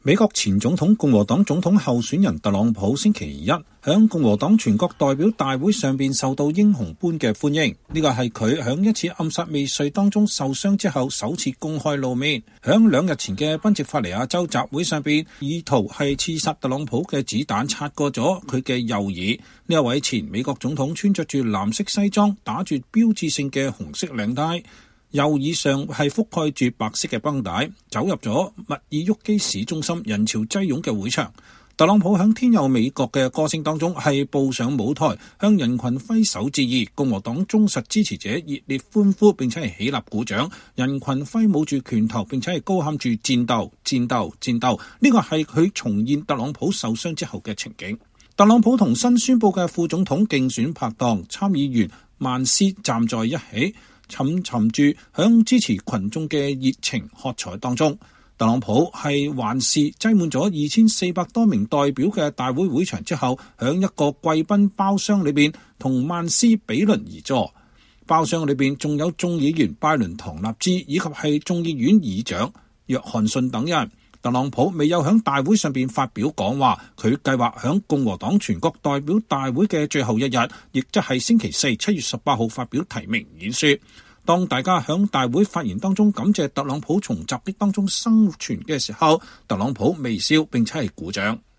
美國前總統共和黨總統候選人特朗普星期一響共和黨全國代表大會上邊受到英雄般嘅歡迎，呢個係佢響一次暗殺未遂當中受傷之後首次公開露面。響2日前嘅賓夕法尼亞州集會上邊，意圖係刺殺特朗普嘅子彈擦過咗佢嘅右耳。呢一位前美國總統穿着住藍色西裝，打住標誌性嘅紅色領帶，右耳上係覆蓋住白色嘅繃帶，走入咗密爾沃基市中心人潮擠擁嘅會場。特朗普響天佑美國嘅歌聲當中係步上舞台，向人群揮手致意。共和黨忠實支持者熱烈歡呼，並且係起立鼓掌。人群揮舞住拳頭，並且係高喊住戰鬥、戰鬥、戰鬥。呢個係佢重現特朗普受傷之後嘅情景。特朗普同新宣布嘅副總統競選拍檔參議員曼斯站在一起，沉沉住響支持群眾嘅熱情喝彩當中。特朗普係還是擠滿咗2400多名代表嘅大會會場之後，響一個貴賓包廂裏邊同曼斯比鄰而坐。包廂裏邊仲有眾議員拜倫唐納茲以及係眾議院議長約翰遜等人。特朗普未有響大會上邊發表講話，佢計劃響共和黨全國代表大會嘅最後一日，亦即係星期四7月18號發表提名演說。當大家響大會發言當中感謝特朗普從襲擊當中生存嘅時候，特朗普微笑並且係鼓掌。